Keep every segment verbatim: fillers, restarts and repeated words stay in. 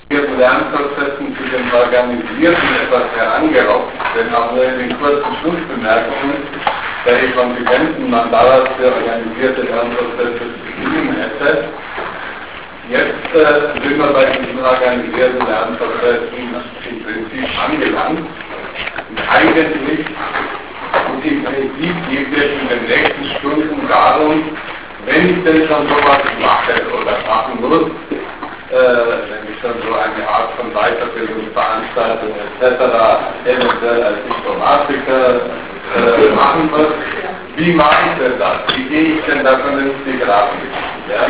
Lernprozessen zu den Organisierten etwas herangerockt, denn auch nur in den kurzen Schlussbemerkungen der konsequenten Mandat für organisierte Lernprozesse beschrieben hätte. Jetzt äh, sind wir bei diesen organisierten Lernprozessen im Prinzip angelangt. Und eigentlich und im Prinzip geht es in den nächsten Stunden darum, wenn ich denn schon sowas mache oder machen muss, äh, wenn ich schon so eine Art von Weiterbildungsveranstaltung et cetera eventuell als Informatiker äh, machen muss, wie mache ich denn das? Wie gehe ich denn da vernünftig ran? Ja?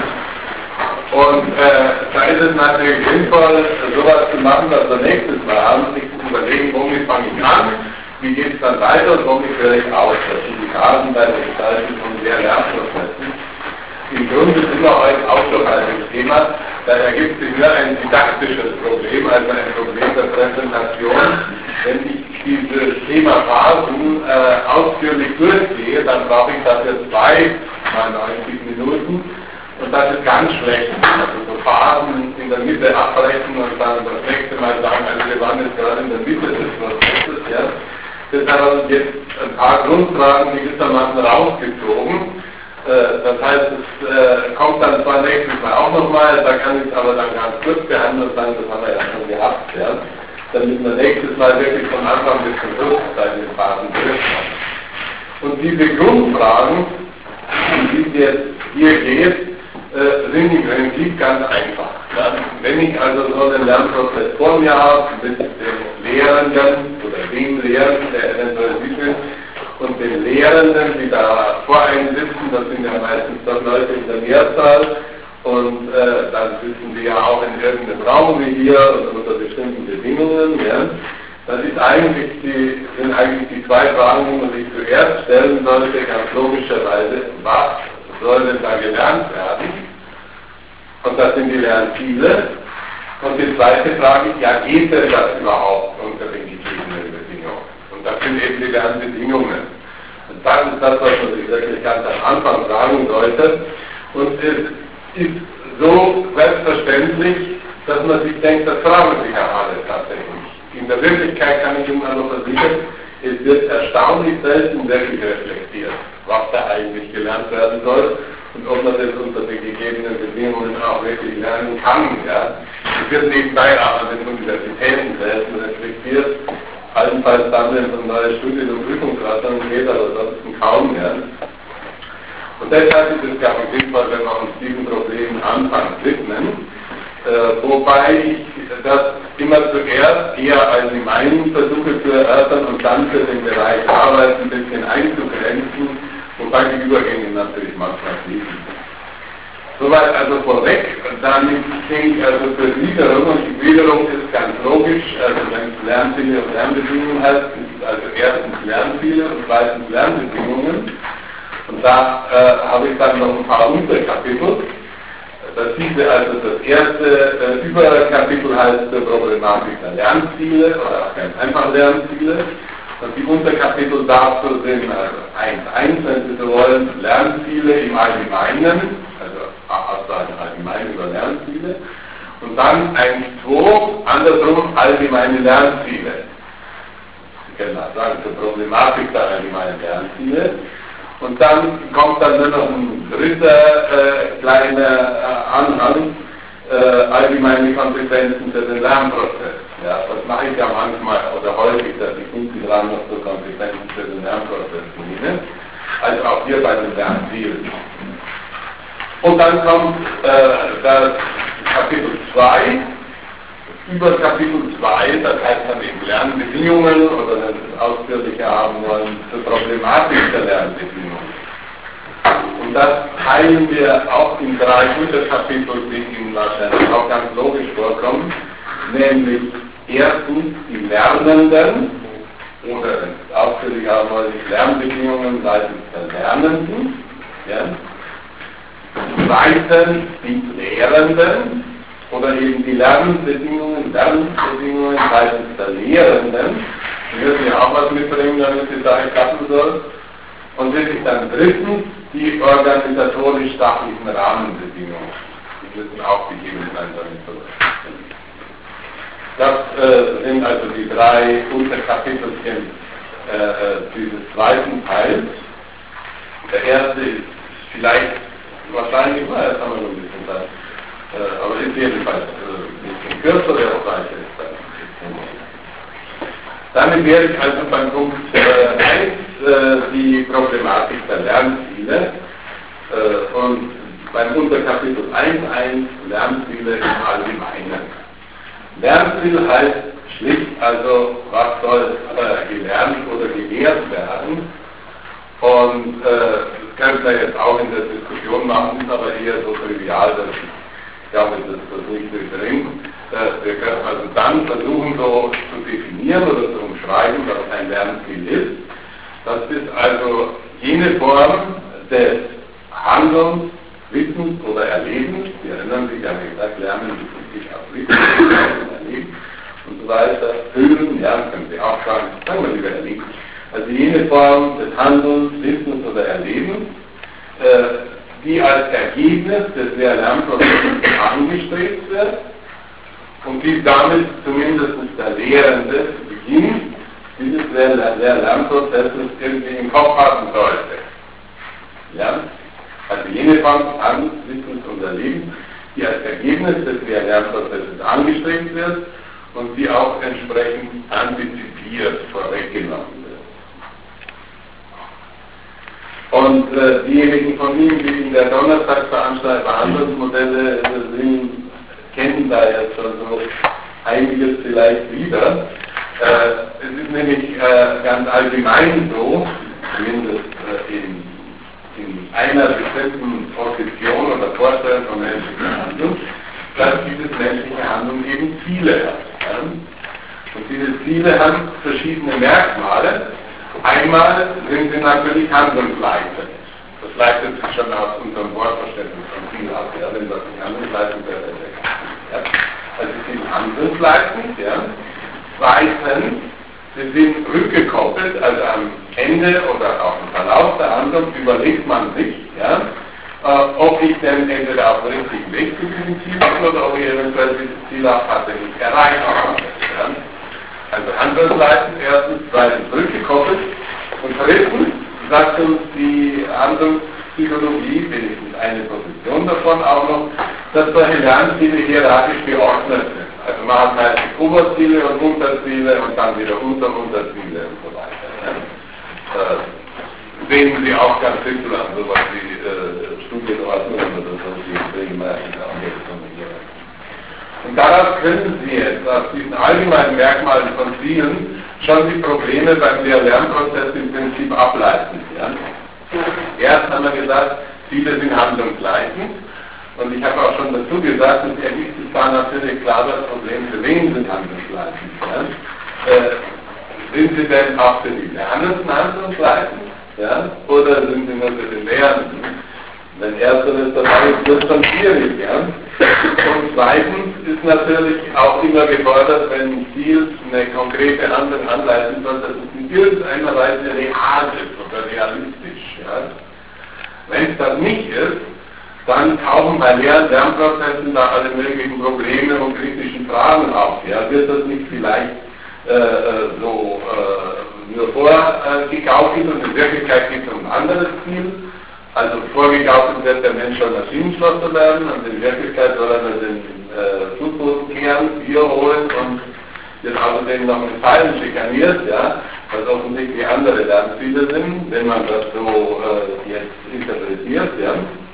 Und äh, da ist es natürlich sinnvoll, sowas zu machen, was wir nächstes Mal haben, sich zu überlegen, womit fange ich an, wie geht es dann weiter und womit höre ich auf. Das sind die Phasen bei der Gestaltung von Lehr-Lernprozessen. Im Grunde sind wir heute auch schon bei dem Thema, da ergibt sich nur ein didaktisches Problem, also ein Problem der Präsentation. Wenn ich dieses Thema Phasen äh, ausführlich durchgehe, dann brauche ich dafür zwei mal neunzig Minuten. Und das ist ganz schlecht. Also so Phasen in der Mitte abbrechen und dann das nächste Mal sagen, also wir waren jetzt gerade in der Mitte des Prozesses, ja. Das haben jetzt ein paar Grundfragen gewissermaßen rausgezogen. Äh, das heißt, es äh, kommt dann zwar nächstes Mal auch nochmal, da kann ich es aber dann ganz kurz behandeln und sagen, das haben wir ja schon gehabt, ja. Damit wir nächstes Mal wirklich von Anfang bis zum Schluss bei den Phasen durchkommen. Und diese Grundfragen, um die es jetzt hier geht, Äh, sind im Prinzip ganz einfach. Ja? Wenn ich also so einen Lernprozess vor mir habe, mit dem Lehrenden oder dem Lehrenden, der eventuell ist, und den Lehrenden, die da vor einem sitzen, das sind ja meistens doch Leute in der Mehrzahl, und äh, dann sitzen die ja auch in irgendeinem Raum wie hier und unter bestimmten Bedingungen, ja? Das ist eigentlich die, sind eigentlich die zwei Fragen, die man sich zuerst stellen sollte, ganz logischerweise, was soll denn da gelernt werden? Und das sind die Lernziele. Und die zweite Frage ist, ja, geht denn das überhaupt unter den gegebenen Bedingungen? Und das sind eben die Lernbedingungen. Und das ist das, was man sich wirklich ganz am Anfang sagen sollte. Und es ist so selbstverständlich, dass man sich denkt, das fragen sich ja alle tatsächlich. In der Wirklichkeit kann ich Ihnen aber versichern, es wird erstaunlich selten wirklich reflektiert, was da eigentlich gelernt werden soll und ob man das unter den gegebenen Bedingungen auch wirklich lernen kann. Ja. Es wird nebenbei aber an den Universitäten selten reflektiert, allenfalls dann, wenn es um neue Studien- und Prüfungsraten geht, aber sonst kaum. Ja. Und deshalb ist es, glaube ich, sinnvoll, wenn wir uns diesen Problemen anfangen widmen. Äh, wobei ich das immer zuerst eher allgemein versuche zu erörtern und dann für den Bereich Arbeit ein bisschen einzugrenzen, wobei die Übergänge natürlich manchmal fließen. Soweit also vorweg, damit klingt also für Gliederung, und die Gliederung ist ganz logisch, also wenn es Lernziele und Lernbedingungen heißt, ist es also erstens Lernziele und zweitens Lernbedingungen. Und da äh, habe ich dann noch ein paar Unterkapitel. Das hieße also, das erste äh, Überkapitel heißt äh, Problematik der Lernziele oder ganz einfach Lernziele. Und die Unterkapitel dazu sind also eins Punkt eins, wenn Sie so wollen, Lernziele im Allgemeinen, also Aussagen allgemein über Lernziele. Und dann eins Punkt zwei, andersrum allgemeine Lernziele. Sie können auch sagen, zur Problematik der allgemeinen Lernziele. Und dann kommt dann nur noch ein dritter äh, kleiner äh, Anhang, äh, allgemeine Konsequenzen für den Lernprozess. Ja, das mache ich ja manchmal oder häufig, dass ich hinten dran noch so Konsequenzen für den Lernprozess nehme, also auch hier bei den Lernzielen. Und dann kommt äh, das Kapitel zwei, über Kapitel zwei, das heißt dann eben Lernbedingungen oder wenn Sie es ausführlicher haben wollen, zur Problematik der Lernbedingungen. Und das teilen wir auch in drei Unterkapitel, die Ihnen wahrscheinlich auch ganz logisch vorkommen, nämlich erstens die Lernenden, oder wenn Sie es ausführlicher haben wollen, die Lernbedingungen seitens der Lernenden, ja. Zweitens die Lehrenden, oder eben die Lernbedingungen, Lernbedingungen seitens der Lehrenden, die müssen ja auch was mitbringen, damit die Sache klappen soll. Und wirklich dann drittens die organisatorisch-sachlichen Rahmenbedingungen. Die müssen auch gegeben sein, damit so. Das äh, sind also die drei Unterkapitelchen äh, dieses zweiten Teils. Der erste ist vielleicht, wahrscheinlich, na, jetzt haben wir noch ein bisschen Zeit, äh, aber ist jedenfalls äh, ein bisschen kürzer, der gleiche ist dann ein bisschen. Damit werde ich also beim Punkt äh, eins äh, die Problematik der Lernziele äh, und beim Unterkapitel eins Punkt eins Lernziele im Allgemeinen. Lernziel heißt schlicht also, was soll äh, gelernt oder gelehrt werden. Und äh, das können wir jetzt auch in der Diskussion machen, ist aber eher so trivial, dass ich glaube, dass das nicht durchdringt. Äh, wir können also dann versuchen, so zu definieren oder zu umschreiben, was ein Lernziel ist. Das ist also jene Form des Handelns, Wissens oder Erlebens. Sie erinnern sich, ja, wie gesagt, Lernen bezieht sich auf Wissen, Erleben und so weiter. Fühlen, ja, können Sie auch sagen, sagen wir lieber Erleben. Also jene Form des Handelns, Wissens oder Erlebens, äh, die als Ergebnis des Lehr-Lernprozesses angestrebt wird und die damit zumindest der Lehrende zu Beginn dieses Lehr-Lernprozesses irgendwie im Kopf haben sollte. Ja? Also jene Form des Handelns, Wissens und Erlebens, die als Ergebnis des Lehr-Lernprozesses angestrebt wird und die auch entsprechend antizipiert vorweggenommen wird. Und äh, diejenigen von Ihnen, die in der Donnerstagsveranstaltung Behandlungsmodelle äh, sind, kennen da jetzt schon so einiges vielleicht wieder. Äh, es ist nämlich äh, ganz allgemein so, zumindest äh, in, in einer bestimmten Position oder Vorstellung von menschlicher Handlung, dass dieses menschliche Handeln eben Ziele hat. Ja? Und diese Ziele haben verschiedene Merkmale. Einmal sind sie natürlich handlungsleitend. Das leitet sich schon aus unserem Wortverständnis von Ziel ab. Ja, wenn das nicht handlungsleitend wäre, wäre es ja. Also sie sind handlungsleitend. Ja. Zweitens, sie sind rückgekoppelt, also am Ende oder auch im Verlauf der Handlung überlegt man sich, ja, äh, ob ich denn entweder auf dem richtigen Weg zu diesem Ziel bin oder ob ich eventuell dieses Ziel auch tatsächlich erreicht habe. Ja. Also handlungsleitend, erstens, zweitens rückgekoppelt und drittens sagt uns die Handlungspsychologie, wenigstens eine Position davon auch noch, dass solche Lernziele hierarchisch geordnet sind. Also man hat halt Oberziele und Unterziele und dann wieder Unter-Unterziele und so weiter. Ja. Äh, sehen Sie auch ganz simpel an, sowas wie äh, Studienordnung oder so, die bringen meistens auch jetzt von hier. Und daraus können Sie jetzt aus diesen allgemeinen Merkmalen von Zielen schon die Probleme beim Lehr-Lernprozess im Prinzip ableiten. Ja? Erst haben wir gesagt, Ziele sind handlungsleitend. Und ich habe auch schon dazu gesagt, dass ergibt sich da natürlich klar das Problem, für wen sind handlungsleitend. Ja? Äh, sind sie denn auch für die Lernenden handlungsleitend? Ja? Oder sind sie nur für den Lehrenden? Wenn ersteres dabei ist, wird es dann schwierig. Ja? Und zweitens ist natürlich auch immer gefordert, wenn ein Ziel eine konkrete Handlung anleiten soll, dass es in irgendeiner Weise real ist oder realistisch. Ja? Wenn es das nicht ist, dann tauchen bei Lehr- Lernprozessen da alle möglichen Probleme und kritischen Fragen auf. Ja? Wird das nicht vielleicht äh, so äh, nur vorgegaukelt äh, und in Wirklichkeit gibt es ein anderes Ziel? Also vorgegaukelt wird der Mensch soll Maschinenschlosser werden und in Wirklichkeit soll er den äh, Fußboden kehren, Bier holen und wird außerdem noch mit Pfeilen schikaniert, ja, was offensichtlich andere Lernziele sind, wenn man das so äh, jetzt interpretiert. Ja.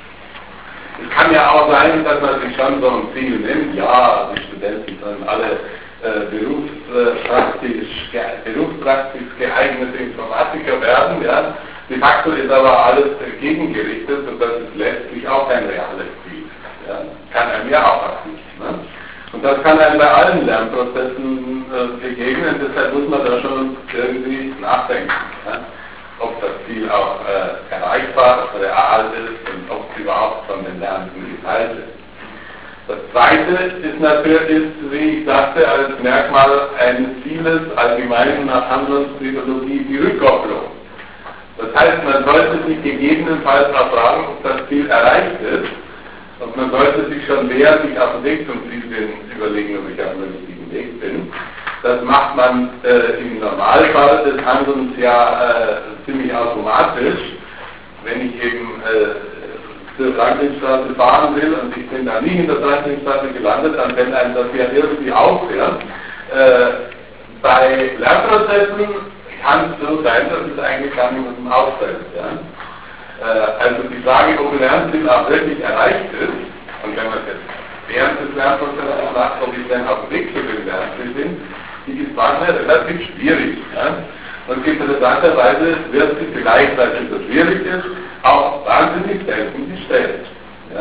Es kann ja auch sein, dass man sich schon so ein Ziel nimmt, ja, die Studenten sollen alle äh, berufspraktisch, ge berufspraktisch geeignete Informatiker werden, ja. De facto ist aber alles gegengerichtet und das ist letztlich auch ein reales Ziel. Ja. Kann einem ja auch was nicht. Ne? Und das kann einem bei allen Lernprozessen äh, begegnen, deshalb muss man da schon irgendwie nachdenken, ja? Ob das Ziel auch äh, erreichbar, real ist und ob es überhaupt von den Lernenden geteilt ist. Das Zweite ist natürlich, wie ich sagte, als Merkmal eines Zieles allgemein nach Handlungspsychologie die Rückkopplung. Das heißt, man sollte sich gegebenenfalls auch fragen, ob das Ziel erreicht ist, Und man sollte sich schon während ich auf dem Weg zum Ziel bin, überlegen, ob ich auf dem richtigen Weg bin. Das macht man äh, im Normalfall des Handelns ja äh, ziemlich automatisch. Wenn ich eben äh, zur Franklinstraße fahren will und ich bin da nie in der Franklinstraße gelandet, dann fällt einem das ja irgendwie auf. Ja? Äh, bei Lernprozessen kann es so sein, dass es eigentlich gar niemandem auffällt. Ja? Äh, also die Frage, ob ein Lernziel auch wirklich erreicht ist, und wenn man jetzt während des Lernprozesses macht, ob ich dann auf dem Weg zu dem Lernziel bin, die ist manchmal relativ schwierig. Ja? Und interessanterweise wird sie vielleicht, weil es so schwierig ist, auch wahnsinnig selten gestellt. Ja?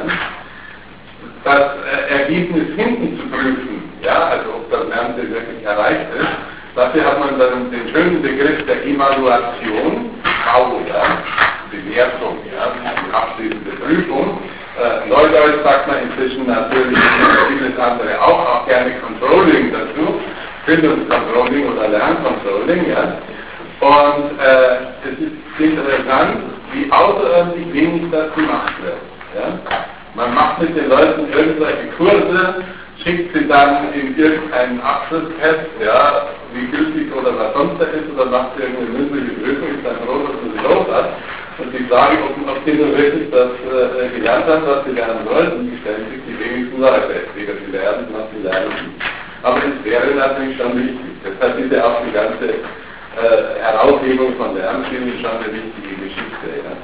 Das äh, Ergebnis hinten zu prüfen, ja, also ob das Lernziel wirklich erreicht ist, dafür hat man dann den schönen Begriff der Evaluation, V, ja, Bewertung, ja, die abschließende Prüfung. Äh, Neudeutsch sagt man inzwischen natürlich vieles andere auch, auch gerne Controlling dazu, Bildungscontrolling oder Lerncontrolling, ja. Und äh, es ist interessant, wie außerordentlich wenig das gemacht wird. Ja? Man macht mit den Leuten irgendwelche Kurse, schickt sie dann in irgendeinen Abschlusstest, ja, wie gültig oder was sonst da ist, oder macht irgendeine mündliche Prüfung, ist dann froh, dass man sie los hat. Und die Frage, ob, ob die nur wirklich das äh, gelernt haben, was sie lernen wollten, die stellen sich die wenigsten Leute. Weder sie lernen, noch sie lernen nicht. Aber es wäre natürlich schon wichtig. Deshalb ist ja auch die ganze Äh, Heraushebung von Lernzielen schon eine wichtige Geschichte. Ja.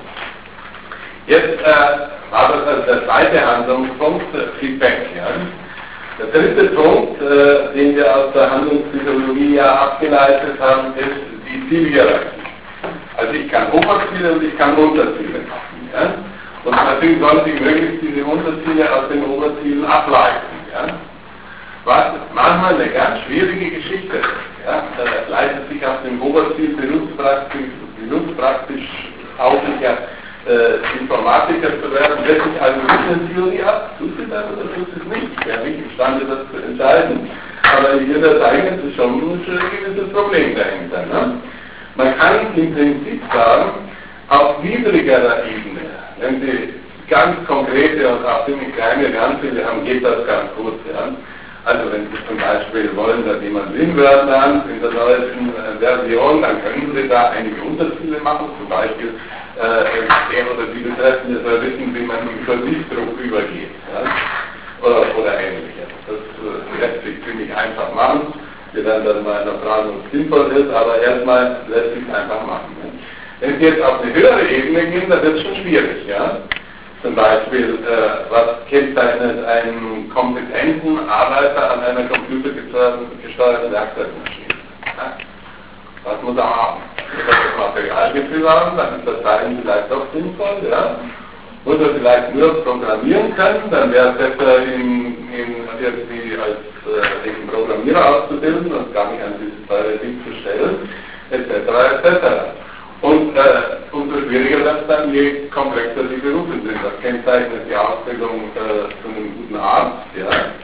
Jetzt äh, war das also der zweite Handlungspunkt, äh, Feedback. Ja. Der dritte Punkt, äh, den wir aus der Handlungspsychologie ja abgeleitet haben, ist die Zielhierarchie. Also ich kann Oberziele und ich kann Unterziele machen. Ja. Und natürlich sollte ich möglichst diese Unterziele aus den Oberzielen ableiten. Ja. Was manchmal eine ganz schwierige Geschichte ist. Ja, da leitet sich auf dem Oberziel berufspraktisch, berufspraktisch tauglicher äh, Informatiker zu werden, lässt sich also Theorie ab, tut sie das oder tut sie es nicht? Ich wäre nicht imstande, das zu entscheiden. Aber hier das eigene ist schon ein gewisses Problem dahinter. Ne? Man kann im Prinzip sagen, auf niedrigerer Ebene, wenn Sie ganz konkrete und auch ziemlich kleine Lernziele haben, geht das ganz gut. Ja? Also wenn Sie zum Beispiel wollen, dass jemand Sim-Word lernt in der neuesten äh, Version, dann können Sie da einige Unterziele machen, zum Beispiel äh, der oder die Betreffende soll wissen, wie man im Kursivdruck übergeht, ja? oder, oder ähnliches. Das äh, lässt sich ziemlich einfach machen. Wir werden dann mal noch fragen, ob es sinnvoll ist, aber erstmal lässt sich einfach machen. Ja? Wenn Sie jetzt auf eine höhere Ebene gehen, dann wird es schon schwierig. Ja? Zum Beispiel, äh, was kennzeichnet einen kompetenten Arbeiter an einer computergesteuerten Werkzeugmaschine? Ja? Was muss er haben? Muss er das Materialgefühl haben, dann ist das Teilen vielleicht doch sinnvoll, ja? Muss er vielleicht nur programmieren können, dann wäre es besser, ihn, ihn irgendwie als äh, Programmierer auszubilden und gar nicht an dieses teure Ding zu stellen, et cetera et cetera. Und äh, umso schwieriger wird es dann, je komplexer die Berufe sind. Das kennzeichnet die Ausbildung äh, zu einem guten Arzt. Ja.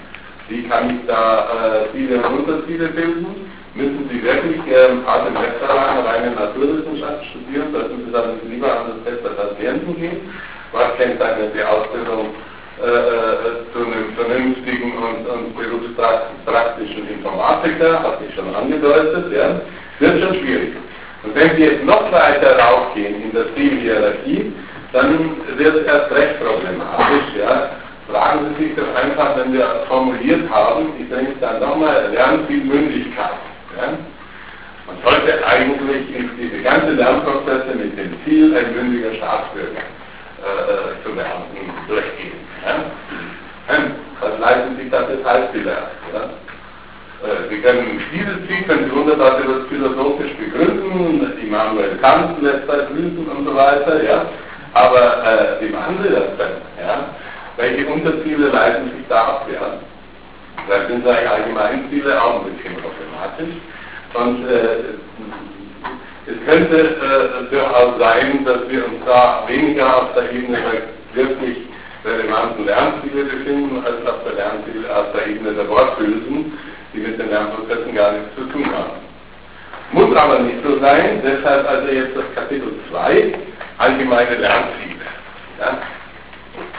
Wie kann ich da äh, Ziele und Unterziele bilden? Müssen Sie wirklich äh, ein paar Semester lang reine Naturwissenschaft studieren? Sollten Sie dann lieber an das Test der Patienten gehen? Was kennzeichnet die Ausbildung äh, äh, zu einem vernünftigen und, und berufspraktischen Informatiker? Hat sich schon angedeutet. Ja. Wird schon schwierig. Und wenn Sie jetzt noch weiter raufgehen in der Zielhierarchie, dann wird es erst recht problematisch. Ja. Fragen Sie sich doch einfach, wenn wir formuliert haben, ich denke dann nochmal Lernzielmündigkeit. Ja. Man sollte eigentlich in diese ganze Lernprozesse mit dem Ziel, ein mündiger Staatsbürger äh, zu werden, durchgehen. Ja. Was leiten sich das jetzt Beispiele ab? Ja. Sie können dieses Ziel können Sie wunderbar philosophisch begründen, Immanuel Kant lässt das prüfen und so weiter, ja. Aber äh, wie machen Sie das denn? Ja? Welche Unterziele leiten sich da ab? Ja? Da sind solche Allgemeinziele auch ein bisschen problematisch. Und äh, es könnte äh, durchaus sein, dass wir uns da weniger auf der Ebene der wirklich relevanten Lernziele befinden, als auf der Lernziele auf der Ebene der Worthülsen, die mit den Lernprozessen gar nichts zu tun haben. Muss aber nicht so sein, deshalb also jetzt das Kapitel zwei, allgemeine Lernziele. Ja?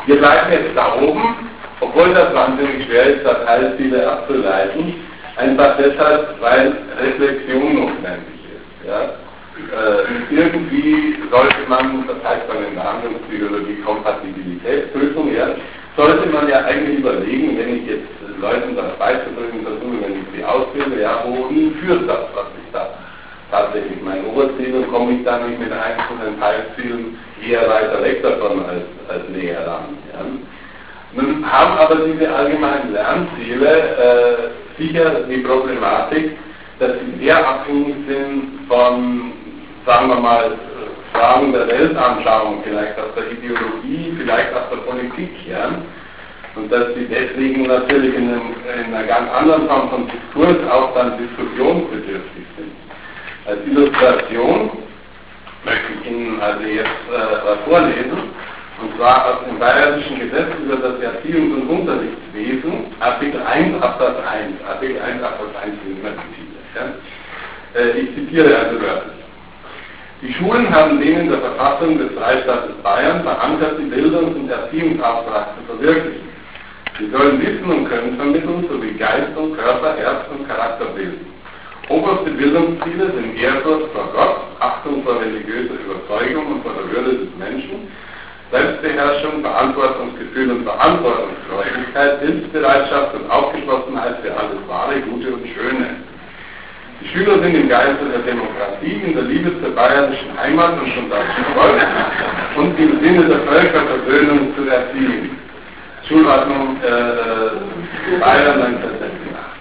Wir bleiben jetzt da oben, obwohl das wahnsinnig schwer ist, da Teilziele abzuleiten, einfach deshalb, weil Reflexion notwendig ist. Ja? Äh, irgendwie sollte man, das heißt dann in der Handlungspsychologie Kompatibilitätsprüfung, ja, sollte man ja eigentlich überlegen, wenn ich jetzt Leuten das beizubringen versuche, wenn ich sie ausbilde, ja, wohin führt das, was ich da tatsächlich mein Oberziel, und komme ich dann nicht mit einzelnen Teilzielen eher weiter weg davon als, als näher ran. Ja. Nun haben aber diese allgemeinen Lernziele äh, sicher die Problematik, dass sie sehr abhängig sind von, sagen wir mal, Fragen der Weltanschauung, vielleicht aus der Ideologie, vielleicht aus der Politik, ja. Und dass sie deswegen natürlich in, einem, in einer ganz anderen Form von Diskurs auch dann diskussionsbedürftig sind. Als Illustration möchte ich Ihnen also jetzt äh, was vorlesen, und zwar aus dem Bayerischen Gesetz über das Erziehungs- und Unterrichtswesen, Artikel eins Absatz eins, Artikel eins Absatz eins sind immer die Titel. Ja? Äh, ich zitiere also wörtlich. Die Schulen haben den in der Verfassung des Freistaates Bayern verankerten Bildungs- und Erziehungsauftrag zu verwirklichen. Sie sollen Wissen und Können vermitteln, sowie Geist und Körper, Herz und Charakter bilden. Oberste Bildungsziele sind Ehrfurcht vor Gott, Achtung vor religiöser Überzeugung und vor der Würde des Menschen, Selbstbeherrschung, Verantwortungsgefühl und Verantwortungsfreudigkeit, Hilfsbereitschaft und Aufgeschlossenheit für alles Wahre, Gute und Schöne. Die Schüler sind im Geiste der Demokratie, in der Liebe zur bayerischen Heimat und zum deutschen Volk und im Sinne der Völkerversöhnung zu erziehen. Schulordnung äh, Bayern neunzehnhundertsechsundachtzig.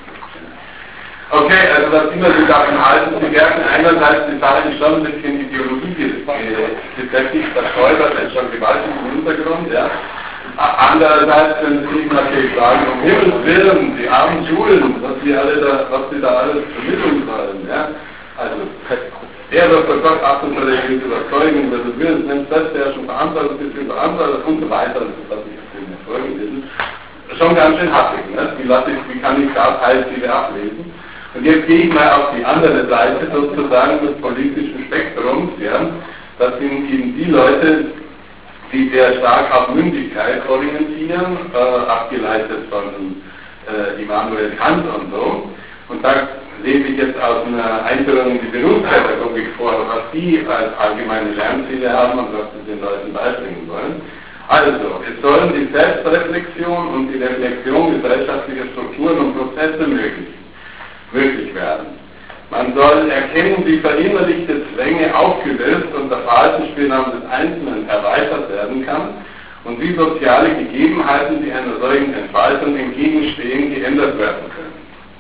Okay, also das immer Sie davon halten, Sie werden einerseits die Sache ist schon ein bisschen Ideologie gesättigt, das Steuert ist schon gewaltig im Hintergrund, ja. Andererseits können Sie natürlich sagen, um Himmels Willen, die armen Schulen, was Sie alle da, was Sie da alles vermitteln sollen, ja. Also, er wird für Gott Achtung vor religiöse Überzeugung, wer das will, nimmt Selbstbeherrschung, Verantwortungsgefühl, Verantwortung und so weiter, das ist, was ich auf den Folgen lesen. Schon ganz schön happig, ne? Wie, lasse ich, wie kann ich da Teilziele ablesen? Und jetzt gehe ich mal auf die andere Seite sozusagen des politischen Spektrums, ja. Das sind eben die Leute, die sehr stark auf Mündigkeit orientieren, äh, abgeleitet von äh, Immanuel Kant und so. Und da lese ich jetzt aus einer Einführung in die Berufspädagogik vor, was die als allgemeine Lernziele haben und was sie den Leuten beibringen wollen. Also, es sollen die Selbstreflexion und die Reflexion gesellschaftlicher Strukturen und Prozesse möglich, möglich werden. Man soll erkennen, wie verinnerlichte Zwänge aufgelöst und der Verhaltensspielraum des Einzelnen erweitert werden kann und wie soziale Gegebenheiten, die einer solchen Entfaltung entgegenstehen, geändert werden können.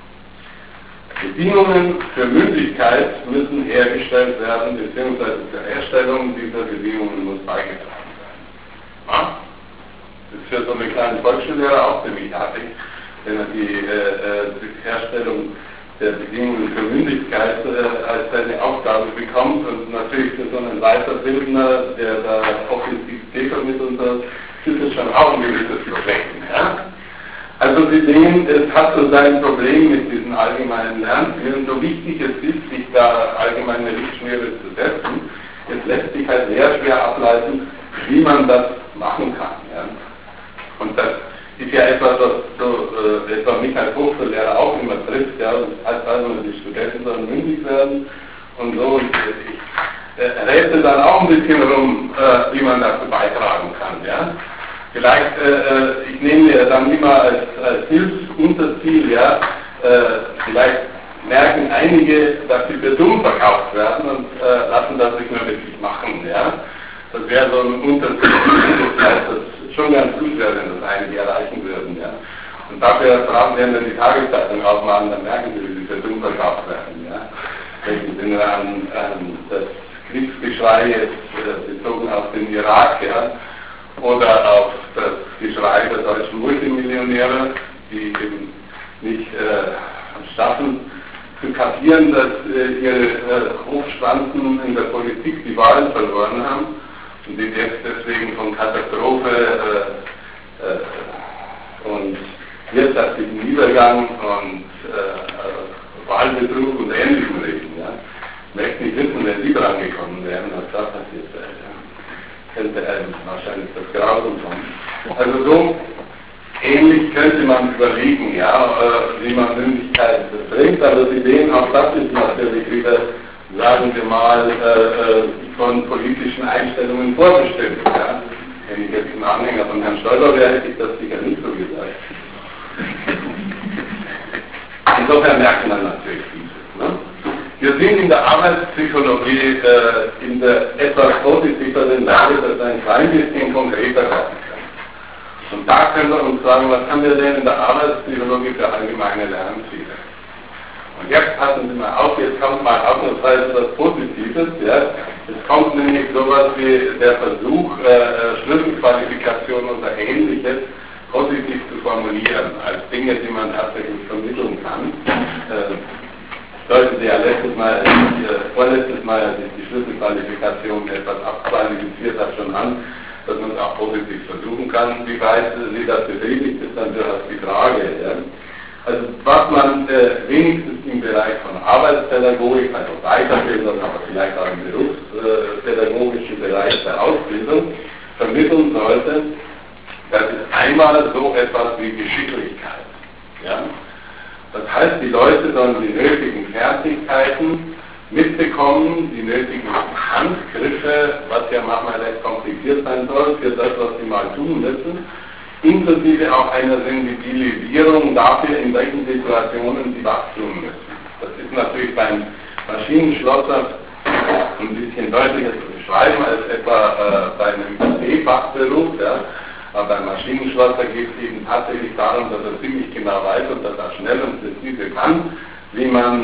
Bedingungen für Mündigkeit müssen hergestellt werden, beziehungsweise zur Herstellung dieser Bedingungen muss beigetragen werden. Ja? Das ist für so einen kleinen Volksschullehrer auch ziemlich artig, wenn er die, äh, die Herstellung der Bedingungen für Mündigkeit äh, als seine Aufgabe bekommt, und natürlich für so einen Weiterbildner, der da Offensivität vermitteln soll, ist es schon auch ein gewisses Problem. Ja? Also Sie sehen, es hat so sein Problem mit diesen allgemeinen Lernzielen, so wichtig es ist, sich da allgemeine Richtschnüre zu setzen, es lässt sich halt sehr schwer ableiten, wie man das machen kann. Ja? Und das ist ja etwas, was so, äh, etwa mich als Hochschullehrer auch immer trifft, ja, und das heißt also, die Studenten sollen mündig werden und so, und ich äh, rätsel dann auch ein bisschen rum, äh, wie man dazu beitragen kann, ja. Vielleicht, äh, ich nehme mir dann immer als, als Hilfsunterziel, ja, äh, vielleicht merken einige, dass sie für dumm verkauft werden und äh, lassen das nicht mehr wirklich machen, ja. Das wäre so ein Unterziel, das heißt, das schon ganz gut wäre, wenn das einige erreichen würden, ja. Und dafür brauchen wir dann die Tageszeitung aufmachen, dann merken sie, wie sie für dumm verkauft werden, ja. Denken Sie nur an, an das Kriegsgeschrei jetzt äh, bezogen auf den Irak, ja. Oder auf das Geschrei der deutschen Multimillionäre, die eben nicht äh, schaffen zu kapieren, dass äh, ihre äh, Hochschwanzen in der Politik die Wahlen verloren haben und die jetzt deswegen von Katastrophe äh, äh, und wirtschaftlichen Niedergang und äh, Wahlbetrug und Ähnlichem reden. Ja. Ich möchte nicht wissen, wenn Sie dran gekommen wären, was da passiert wäre. Ja. Könnte einem wahrscheinlich das Grauen kommen. Also so ähnlich könnte man überlegen, ja, äh, wie man Mündigkeit bringt, aber Sie sehen, auch das ist natürlich wieder, sagen wir mal, äh, von politischen Einstellungen vorbestimmt. Ja. Wenn ich jetzt ein Anhänger von Herrn Stoiber wäre, hätte ich das sicher nicht so gesagt. Insofern merkt man natürlich dieses. Ne? Wir sind in der Arbeitspsychologie äh, in der etwas positiveren Lage, dass ein klein bisschen konkreter werden kann. Und da können wir uns sagen, was haben wir denn in der Arbeitspsychologie für allgemeine Lernziele? Und jetzt passen Sie mal auf, jetzt kommt mal ausnahmsweise etwas Positives. Ja? Es kommt nämlich sowas wie der Versuch, äh, Schlüsselqualifikation oder Ähnliches positiv zu formulieren, als Dinge, die man tatsächlich vermitteln kann. Äh, sollten Sie ja letztes Mal, äh, vorletztes Mal, als ich die Schlüsselqualifikation etwas abqualifiziert habe, schon an, dass man es auch positiv versuchen kann. Wie weit Sie das befriedigt, ist dann durchaus die Frage. Ja? Also was man äh, wenigstens im Bereich von Arbeitspädagogik, also Weiterbildung, aber vielleicht auch im berufspädagogischen Bereich der Ausbildung vermitteln sollte, das ist einmal so etwas wie Geschicklichkeit. Ja? Das heißt, die Leute sollen die nötigen Fertigkeiten mitbekommen, die nötigen Handgriffe, was ja manchmal recht kompliziert sein soll, für das, was sie mal tun müssen, inklusive auch einer Sensibilisierung dafür, in welchen Situationen sie was tun müssen. Das ist natürlich beim Maschinenschlosser ein bisschen deutlicher zu beschreiben als etwa äh, bei einem I T-Fachberuf. Ja. Aber beim Maschinenschlosser geht es eben tatsächlich darum, dass er ziemlich genau weiß und dass er schnell und präzise kann, wie man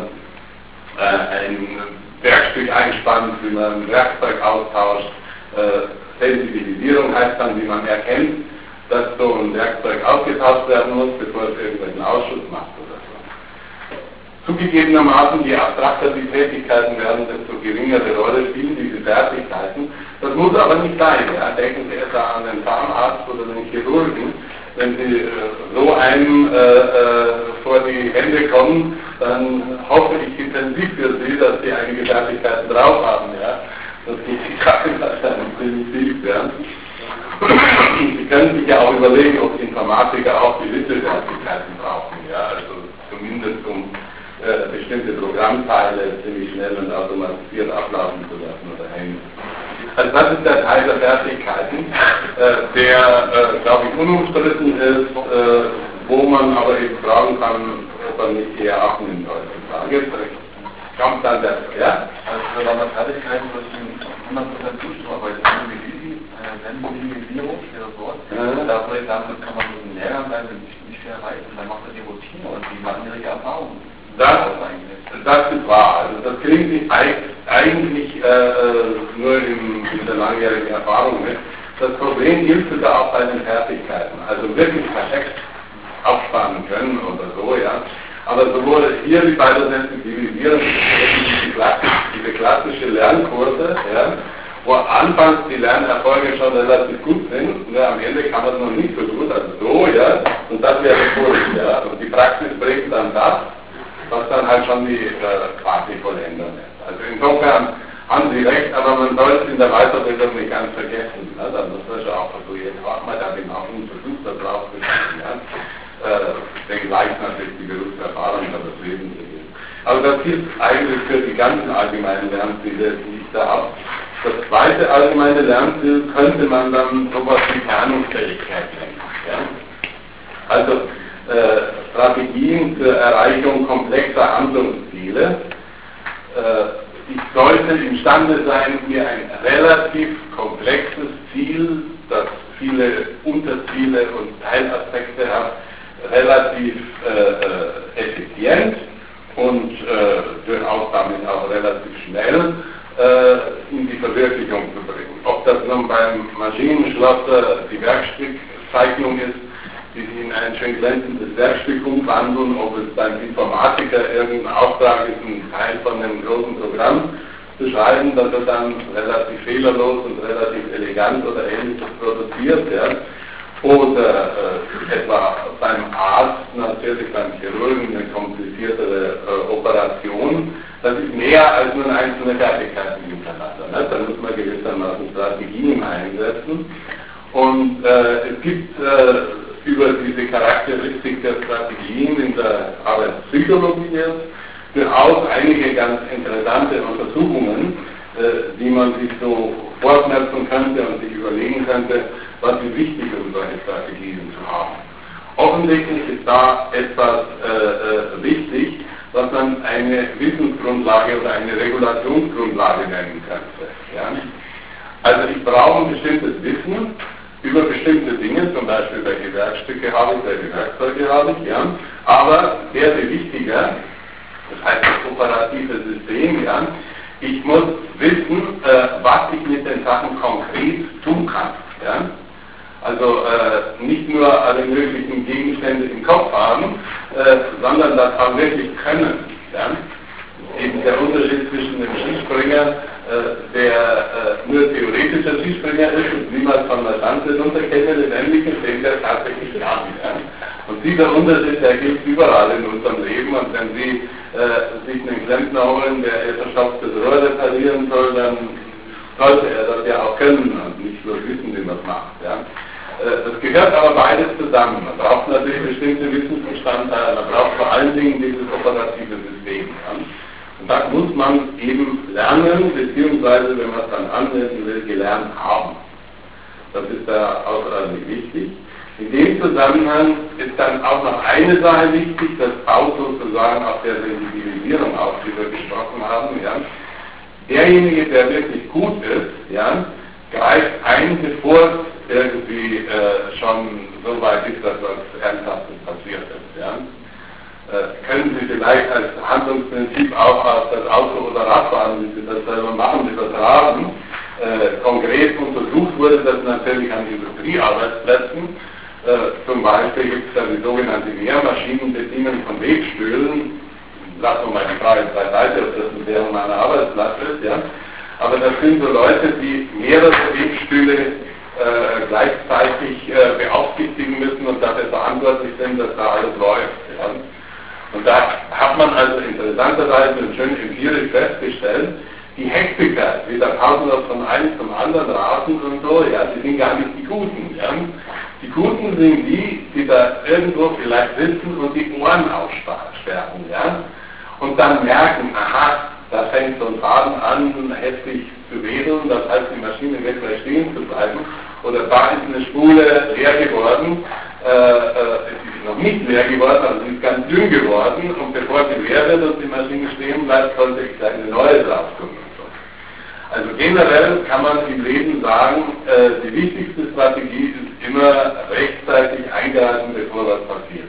äh, äh, ein Werkstück einspannt, wie man ein Werkzeug austauscht. Äh, Sensibilisierung heißt dann, wie man erkennt, dass so ein Werkzeug ausgetauscht werden muss, bevor es irgendwelchen Ausschuss macht oder so. Zugegebenermaßen, je abstrakter die Tätigkeiten werden, desto geringere Rolle spielen diese Fertigkeiten. Das muss aber nicht sein. Ja? Denken Sie etwa an den Zahnarzt oder den Chirurgen. Wenn Sie äh, so einem äh, äh, vor die Hände kommen, dann hoffe ich intensiv für Sie, dass Sie einige Fertigkeiten drauf haben. Ja? Das geht die Sache wahrscheinlich primitiv. Ja? Sie können sich ja auch überlegen, ob Informatiker auch gewisse Fertigkeiten brauchen. Ja? Also zumindest um äh, bestimmte Programmteile ziemlich schnell und automatisiert ablaufen zu lassen oder ähnliches. Also das ist der Teil der Fertigkeiten, äh, der, äh, glaube ich, unumstritten ist, äh, wo man aber eben fragen kann, ob man nicht eher abnehmen sollte. Jetzt kommt dann der, ja? Also für Fertigkeiten würde ich Ihnen hundert Prozent zustimmen, aber jetzt Sensibilisierung, das Wort, ja. da würde ich sagen, das kann man mit den Lehrern sein, nicht, nicht viel erreichen, dann macht er die Routine und die langjährige Erfahrung. Das, das ist wahr. Also das klingt nicht eigentlich äh, nur in, in der langjährigen Erfahrung mit. Das Problem gilt da auch bei den Fertigkeiten. Also wirklich perfekt abspannen können oder so, ja. Aber sowohl hier wie bei der Sensibilisierung diese klassische, diese klassische Lernkurse, ja, wo anfangs die Lernerfolge schon relativ gut sind, ne, am Ende kann man es noch nicht so gut, also so, ja, und das wäre der Kurs, ja. Und die Praxis bringt dann das, was dann halt schon die äh, quasi Vollendung ist. Also insofern haben Sie recht, aber man sollte es in der Weiterbildung nicht ganz vergessen. Ne? Da muss man schon auch versuchen, auch mal da bin auch einen Versuch da drauf zu schauen. Ja? Äh, wenngleich natürlich die Berufserfahrung oder das Leben ist. Aber das gilt eigentlich für die ganzen allgemeinen Lernziele, die ich da habe. Das zweite allgemeine Lernziel könnte man dann sowas wie Planungsfähigkeit nennen. Ja? Also äh, Strategien zur Erreichung komplexer Handlungsziele. Äh, ich sollte imstande sein, mir ein relativ komplexes Ziel, das viele Unterziele und Teilaspekte hat, relativ äh, effizient und äh, durchaus damit auch relativ schnell äh, in die Verwirklichung zu bringen. Ob das nun beim Maschinenschlosser die Werkstückzeichnung ist, die Sie in ein schön glänzendes Werkstück umwandeln, ob es beim Informatiker irgendein Auftrag ist, einen Teil von einem großen Programm zu schreiben, das er dann relativ fehlerlos und relativ elegant oder ähnliches produziert, ja. Oder äh, etwa beim Arzt, natürlich beim Chirurgen, eine kompliziertere äh, Operation. Das ist mehr als nur einzelne Fertigkeiten miteinander. Ne? Da muss man gewissermaßen Strategien einsetzen. Und äh, äh, über diese Charakteristik der Strategien in der Arbeitspsychologie durchaus einige ganz interessante Untersuchungen, äh, die man sich so vorknöpfen könnte und sich überlegen könnte, was ist wichtig, um solche Strategien zu haben. Offensichtlich ist da etwas äh, äh, wichtig, was man eine Wissensgrundlage oder eine Regulationsgrundlage nennen könnte. Ja? Also ich brauche ein bestimmtes Wissen über bestimmte Dinge, zum Beispiel welche Werkstücke habe ich, welche Werkzeuge habe ich, ja? Aber sehr viel wichtiger, das heißt das operative System, ja? Ich muss wissen, äh, was ich mit den Sachen konkret tun kann. Ja? Also äh, nicht nur alle möglichen Gegenstände im Kopf haben, äh, sondern das auch wirklich können. Ja? Eben der Unterschied zwischen dem Skispringer, äh, der äh, nur theoretischer Skispringer ist und niemals von der Schanze runterkette, letztendlich ist dem, der tatsächlich kann. Ja? Und dieser Unterschied, der gilt überall in unserem Leben, und wenn Sie äh, sich einen Klempner holen, der ihr verstopftes Rohr reparieren soll, dann sollte er das ja auch können und nicht nur wissen, wie man es macht. Ja? Das gehört aber beides zusammen. Man braucht natürlich bestimmte Wissensbestandteile, man braucht vor allen Dingen dieses operative System. Ja? Und das muss man eben lernen, beziehungsweise, wenn man es dann anwenden will, gelernt haben. Das ist da außerordentlich wichtig. In dem Zusammenhang ist dann auch noch eine Sache wichtig, das baut sozusagen auf der Sensibilisierung auf, die wir gesprochen haben. Ja? Derjenige, der wirklich gut ist, ja, greift ein, bevor es irgendwie äh, schon so weit ist, dass was Ernsthaftes passiert ist. Ja? Äh, können Sie vielleicht als Handlungsprinzip auch auf das Auto oder Radfahren, wie Sie das selber machen, übertragen. Äh, konkret untersucht wurde das natürlich an Industriearbeitsplätzen. Äh, zum Beispiel gibt es da die sogenannte Mehrmaschinenbedienung von Webstühlen. Lassen wir mal die Frage beiseite, ob das ein Währung meiner Arbeitsplatz ist. Ja? Aber das sind so Leute, die mehrere Webstühle äh, gleichzeitig äh, beaufsichtigen müssen und dafür verantwortlich sind, dass da alles läuft. Ja? Und da hat man also interessanterweise und schön empirisch festgestellt, die Hektiker, wie da tausend von einem zum anderen rasen und so, ja, die sind gar nicht die Guten. Ja? Die Guten sind die, die da irgendwo vielleicht sitzen und die Ohren aussperren. Ja? Und dann merken, aha, da fängt so ein Faden an, heftig zu wedeln, das heißt, die Maschine wird gleich stehen zu bleiben. Oder da ist eine Spule leer geworden, äh, äh, sie ist noch nicht leer geworden, aber sie ist ganz dünn geworden, und bevor sie leer wird und die Maschine stehen bleibt, sollte ich gleich eine neue drauf tun. Also generell kann man im Leben sagen, äh, die wichtigste Strategie ist immer rechtzeitig eingreifen, bevor was passiert.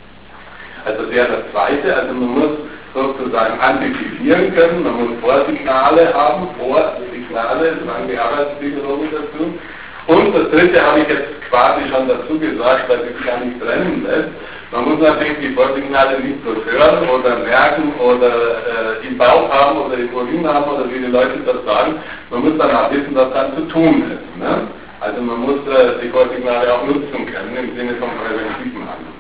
Also das wäre das Zweite, also man muss sozusagen antizipieren können, man muss Vorsignale haben, Vorsignale, sagen die Arbeitspsychologen dazu. Und das Dritte habe ich jetzt quasi schon dazu gesagt, weil es gar nicht trennen lässt. Man muss natürlich die Vorsignale nicht bloß hören oder merken oder äh, im Bauch haben oder im Urin haben oder wie die Leute das sagen. Man muss dann auch wissen, was dann zu tun ist. Ne? Also man muss äh, die Vorsignale auch nutzen können im Sinne von präventiven Handeln.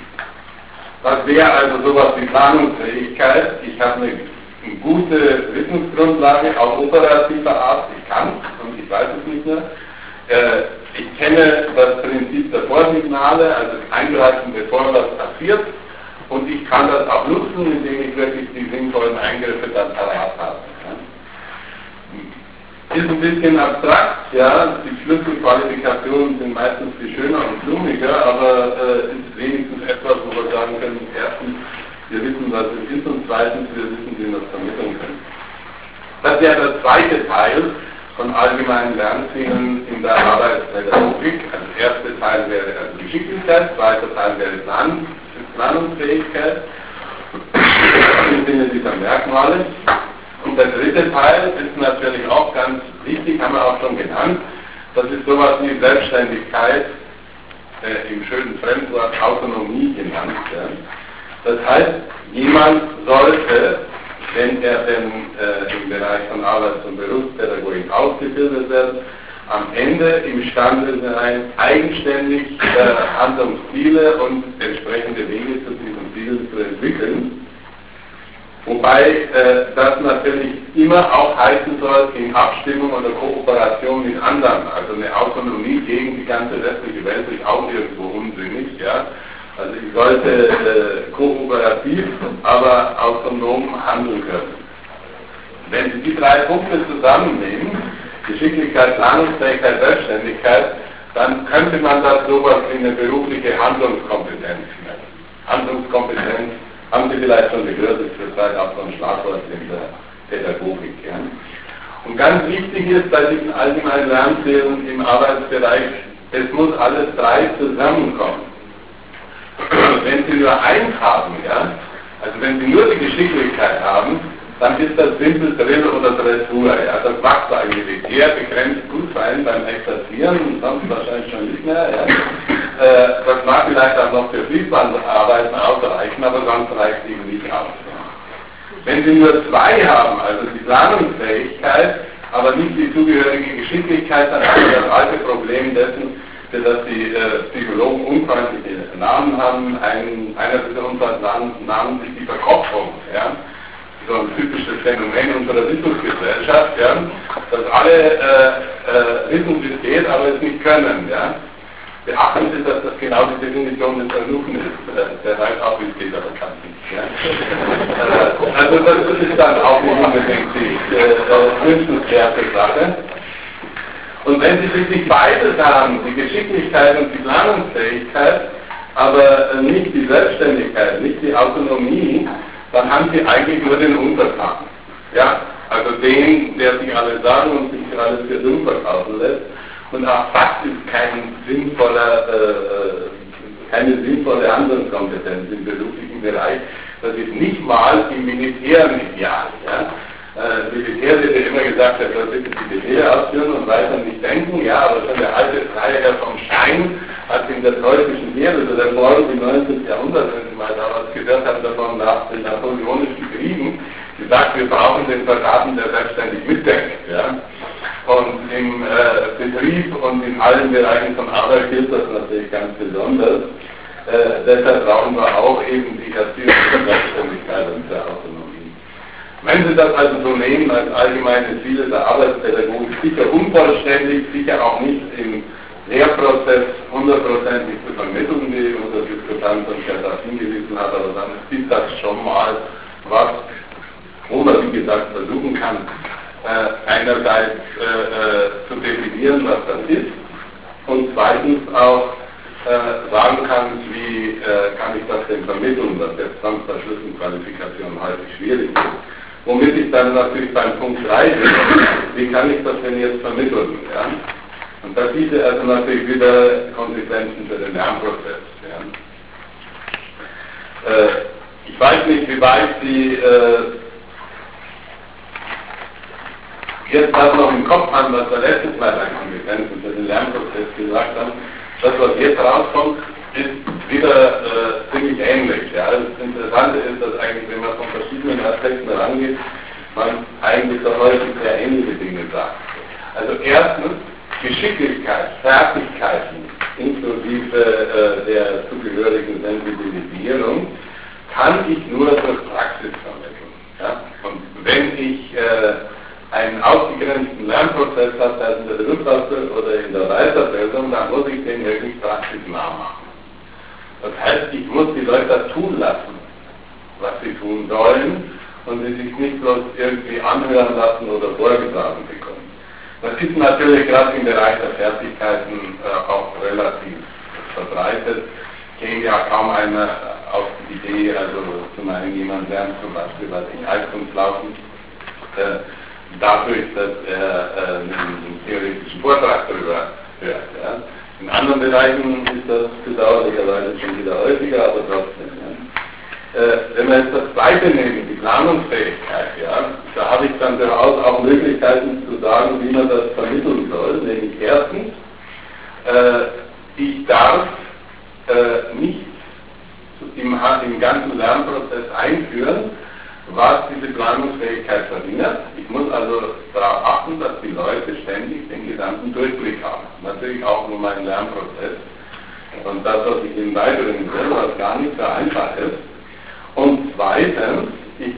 Das wäre also sowas wie Planungsfähigkeit. Ich habe eine, eine gute Wissensgrundlage, auch operativer Art. Ich kann und ich weiß es nicht mehr. Äh, ich kenne das Prinzip der Vorsignale, also eingreifen, bevor was passiert. Und ich kann das auch nutzen, indem ich wirklich die sinnvollen Eingriffe dann parat habe. Ja. Ist ein bisschen abstrakt, ja. Die Schlüsselqualifikationen sind meistens viel schöner und blumiger, aber äh, ist wenigstens etwas, wo wir sagen können, erstens, wir wissen, was es ist, und zweitens, wir wissen, wie wir es vermitteln können. Das wäre der zweite Teil von allgemeinen Lernzielen in der Arbeitspädagogik. Also der erste Teil wäre also Geschicklichkeit, zweiter Teil wäre Plan, Planungsfähigkeit im Sinne dieser Merkmale. Und der dritte Teil ist natürlich auch ganz wichtig, haben wir auch schon genannt, das ist sowas wie Selbstständigkeit, äh, im schönen Fremdwort Autonomie genannt. Ja. Das heißt, jemand sollte, wenn er denn äh, im Bereich von Arbeits- und Berufspädagogik ausgebildet wird, am Ende imstande sein, eigenständig äh, Handlungsziele und entsprechende Wege zu diesen Zielen zu entwickeln. Wobei Wobei äh, das natürlich immer auch heißen soll in Abstimmung oder Kooperation mit anderen. Also eine Autonomie gegen die ganze restliche Welt ist auch irgendwo unsinnig. Ja? Also ich sollte äh, kooperativ, aber autonom handeln können. Wenn Sie die drei Punkte zusammennehmen, Geschicklichkeit, Planungsfähigkeit, Selbstständigkeit, dann könnte man das sowas wie eine berufliche Handlungskompetenz nennen. Handlungskompetenz haben Sie vielleicht schon gehört, ist zurzeit auch so ein Schlagwort in der Pädagogik. Ja. Und ganz wichtig ist bei diesen allgemeinen Lernzielen im Arbeitsbereich, es muss alles drei zusammenkommen. Wenn Sie nur eins haben, ja, also wenn Sie nur die Geschicklichkeit haben, dann ist das simpel Drill oder Dressur. Ja. Das macht so ein Militär begrenzt gut sein beim Exerzieren und sonst wahrscheinlich schon nicht mehr. Ja. Äh, das mag vielleicht auch noch für Fließbandarbeiten ausreichen, aber sonst reicht eben nicht aus. Wenn Sie nur zwei haben, also die Planungsfähigkeit, aber nicht die zugehörige Geschicklichkeit, dann haben Sie das alte Problem dessen, für das die äh, Psychologen unfreundliche Namen haben. Ein, einer dieser unfreundlichen Namen ist die Verkopfung. Ja. So ein typisches Phänomen unserer Wissensgesellschaft, ja, dass alle äh, äh, wissen, wie es geht, aber es nicht können. Ja. Beachten Sie, dass das genau die Definition des Versuchen ist. Äh, der weiß auch, wie es geht, aber kann nicht. Ja. äh, also das ist dann auch nicht unbedingt die äh, äh, wünschenswerte Sache. Und wenn Sie wirklich beides haben, die Geschicklichkeit und die Planungsfähigkeit, aber äh, nicht die Selbstständigkeit, nicht die Autonomie, dann haben Sie eigentlich nur den Untertan. Ja? Also den, der sich alles sagen und sich alles für dumm verkaufen lässt. Und auch das ist kein sinnvoller, äh, keine sinnvolle Handlungskompetenz im beruflichen Bereich. Das ist nicht mal im Militär ein Ideal. Ja? Äh, Militär wird ja immer gesagt, er soll bitte die Befehle ausführen und weiter nicht denken. Ja, aber schon der alte Freiherr vom Stein hat in der preußischen Heer, also der Morgen im neunzehnten Jahrhundert, wenn Sie mal da was gehört haben davon, nach den napoleonischen Kriegen, gesagt, wir brauchen den Soldaten, der selbstständig mitdenkt. Ja? Und im äh, Betrieb und in allen Bereichen von Arbeit gilt das natürlich ganz besonders. Äh, deshalb brauchen wir auch eben die Erziehung der Selbstständigkeit und der Autonomie. Wenn Sie das also so nehmen als allgemeine Ziele der Arbeitspädagogik, sicher unvollständig, sicher auch nicht im Lehrprozess hundertprozentig zu vermitteln, wie unser Diskutant und ja darauf hingewiesen hat, aber dann ist das schon mal was, wo man, wie gesagt, versuchen kann, äh, einerseits äh, äh, zu definieren, was das ist, und zweitens auch äh, sagen kann, wie äh, kann ich das denn vermitteln, was jetzt sonst bei Schlüsselqualifikation häufig schwierig ist. Womit ich dann natürlich beim Punkt drei bin, wie kann ich das denn jetzt vermitteln? Ja? Und das bietet also natürlich wieder Konsequenzen für den Lernprozess. Ja? Äh, ich weiß nicht, wie weit Sie äh, jetzt das noch im Kopf haben, was wir letztes Mal an Konsequenzen für den Lernprozess gesagt haben. Das, was jetzt rauskommt, ist wieder äh, ziemlich ähnlich. Ja? Das Interessante ist, dass eigentlich, wenn man von verschiedenen Aspekten herangeht, man eigentlich so häufig sehr ähnliche Dinge sagt. Also erstens, Geschicklichkeit, Fertigkeiten, inklusive äh, der zugehörigen Sensibilisierung, kann ich nur durch Praxis vermitteln. Ja? Und wenn ich äh, einen ausgegrenzten Lernprozess habe, sei es in der Berufsausbildung oder in der Weiterbildung, dann muss ich den wirklich praxisnah machen. Das heißt, ich muss die Leute das tun lassen, was sie tun sollen, und sie sich nicht bloß irgendwie anhören lassen oder vorgetragen bekommen. Das ist natürlich gerade im Bereich der Fertigkeiten äh, auch relativ verbreitet. Käme ja kaum einer auf die Idee, also zum einen jemand lernt zum Beispiel, was ich Eiskunstlaufen, äh, dadurch, dass er äh, einen, einen theoretischen Vortrag darüber hört. Ja. In anderen Bereichen ist das bedauerlicherweise schon wieder häufiger, aber trotzdem. Ja. Äh, wenn wir jetzt das zweite nehmen, die Planungsfähigkeit, ja, da habe ich dann durchaus auch Möglichkeiten zu sagen, wie man das vermitteln soll. Nämlich erstens, äh, ich darf äh, nicht im, im ganzen Lernprozess einführen, was diese Planungsfähigkeit verhindert. Ich muss also darauf achten, dass die Leute ständig den gesamten Durchblick haben. Natürlich auch nur meinen Lernprozess. Und das, was ich Ihnen beibringen will, was gar nicht so einfach ist. Und zweitens, ich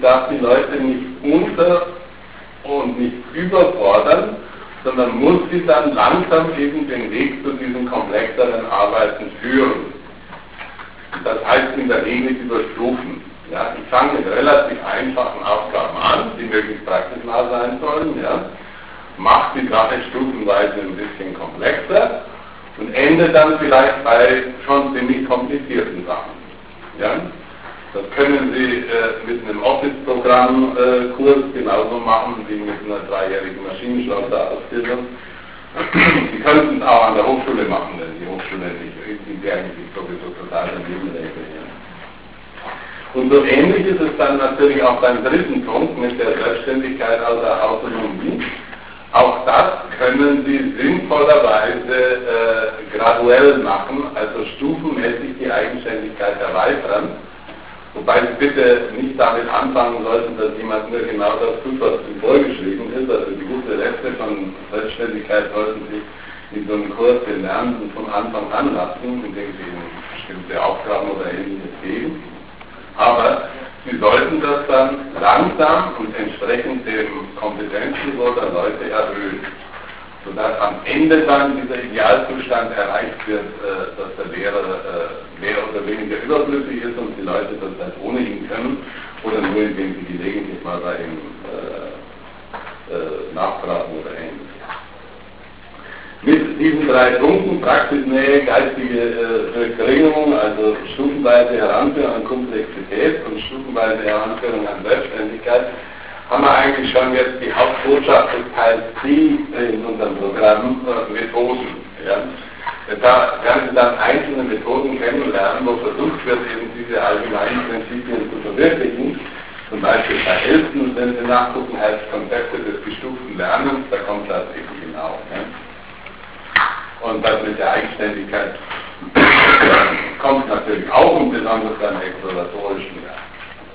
darf die Leute nicht unter- und nicht überfordern, sondern muss sie dann langsam eben den Weg zu diesen komplexeren Arbeiten führen. Das heißt in der Regel über Stufen. Ja, ich fange mit relativ einfachen Aufgaben an, die möglichst praxisnah sein sollen, ja, mache die Sache stufenweise ein bisschen komplexer und ende dann vielleicht bei schon ziemlich komplizierten Sachen. Ja. Das können Sie äh, mit einem Office-Programm-Kurs äh, genauso machen wie mit einer dreijährigen Maschinenschlosser-Ausbildung. Sie könnten es auch an der Hochschule machen, denn die Hochschule nicht, die werden sich sowieso total daneben regeln. Und so ähnlich ist es dann natürlich auch beim dritten Punkt mit der Selbstständigkeit aus der Autonomie. Auch das können Sie sinnvollerweise äh, graduell machen, also stufenmäßig die Eigenständigkeit erweitern. Wobei Sie bitte nicht damit anfangen sollten, dass jemand nur genau das tut, was ihm vorgeschrieben ist. Also die gute Reste von Selbstständigkeit sollten Sie in so einem Kurs den Lernenden von Anfang an lassen, indem Sie ihnen bestimmte Aufgaben oder Ähnliches geben. Aber Sie sollten das dann langsam und entsprechend dem Kompetenzniveau der Leute erhöhen, sodass am Ende dann dieser Idealzustand erreicht wird, äh, dass der Lehrer äh, mehr oder weniger überflüssig ist und die Leute das halt ohne ihn können oder nur indem sie gelegentlich mal bei ihm äh, äh, nachfragen oder ähnliches. Mit diesen drei Punkten, Praxisnähe, geistige äh, Durchdringung, also stufenweise Heranführung an Komplexität und stufenweise Heranführung an Selbstständigkeit, haben wir eigentlich schon jetzt die Hauptbotschaft des Teils C in unserem Programm, äh, Methoden. Ja. Da werden Sie dann einzelne Methoden kennenlernen, wo versucht wird, eben diese allgemeinen Prinzipien zu verwirklichen. Zum Beispiel bei Elsten, wenn Sie nachgucken, heißt Konzepte des gestuften Lernens, da kommt das eben genau. Ja. Und das mit der Eigenständigkeit kommt natürlich auch und besonders beim exploratorischen Lernen.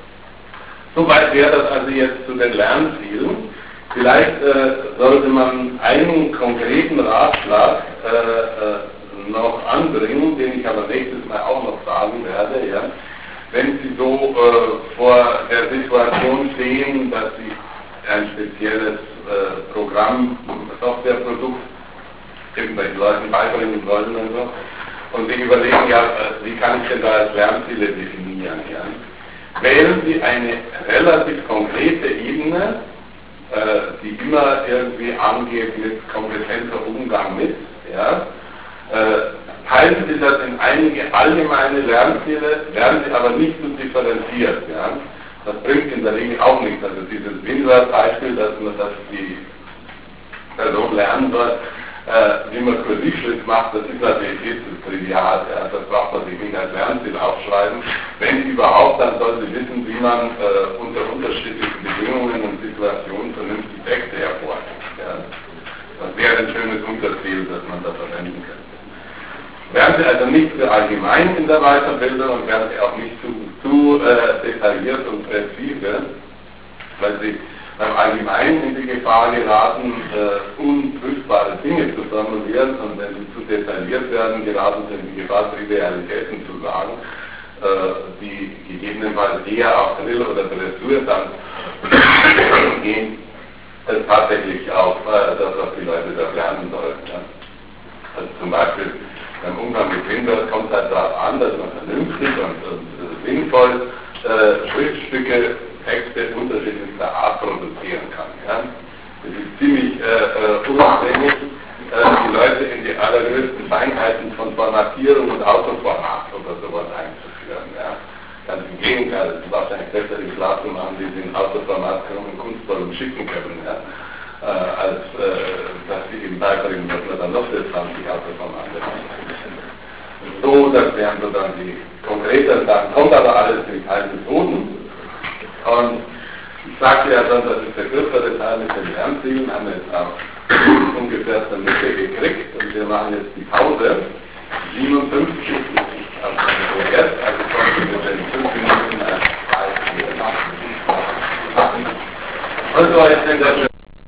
Soweit wäre das also jetzt zu den Lernzielen. Vielleicht äh, sollte man einen konkreten Ratschlag äh, äh, noch anbringen, den ich aber nächstes Mal auch noch sagen werde. Ja. Wenn Sie so äh, vor der Situation stehen, dass Sie ein spezielles äh, Programm, Softwareprodukt irgendwelchen Leuten beibringen wollen und so, und Sie überlegen, ja, wie kann ich denn da als Lernziele definieren? Ja? Wählen Sie eine relativ konkrete Ebene, äh, die immer irgendwie angeht mit kompetenter Umgang mit, ja? äh, teilen Sie das in einige allgemeine Lernziele, werden Sie aber nicht so differenziert. Ja? Das bringt in der Regel auch nichts. Also dieses Winword-Beispiel, dass man das die Person lernen soll, Äh, wie man Kursivschrift macht, das ist natürlich viel zu trivial. Ja. Das braucht man sich nicht als Lernziel aufschreiben. Wenn überhaupt, dann soll sie wissen, wie man äh, unter unterschiedlichen Bedingungen und Situationen vernünftig Texte hervorbringt. Ja. Das wäre ein schönes Unterziel, das man da verwenden könnte. Werden Sie also nicht zu allgemein in der Weiterbildung und werden Sie auch nicht zu, zu äh, detailliert und präzise, weil Sie beim Allgemeinen in die Gefahr geraten, äh, unprüfbare Dinge zu formulieren, und wenn sie zu detailliert werden, geraten sie in die Gefahr, Trivialitäten zu sagen, äh, die gegebenenfalls eher auf Drill oder Dressur dann gehen, als tatsächlich auf äh, das, was die Leute da lernen sollen. Ja. Also zum Beispiel beim Umgang mit Windows kommt es halt darauf an, dass man vernünftig und, und äh, sinnvoll äh, Schriftstücke, Texte unterschiedlichster Art produzieren kann. Ja? Das ist ziemlich äh, äh, unabhängig, äh, die Leute in die allerhöchsten Feinheiten von Formatierung und Autoformat oder sowas einzuführen. Ja? Ganz im Gegenteil, es ist wahrscheinlich besser, die klar zu machen, wie sie ein Autoformat und kunstvoll schicken können, ja? äh, als äh, dass sie ihm beibringen, dass man dann noch für zwanzig Autoformate macht. So, das wären so dann die konkreten Sachen. Kommt aber alles mit Methoden. Und ich sagte ja dann, das ist der größere Teil mit den Lernzielen, haben wir jetzt auch ungefähr zur Mitte gekriegt, und wir machen jetzt die Pause. siebenundfünfzig also jetzt, also kommen wir mit den fünf Minuten als zwei. Also jetzt sind das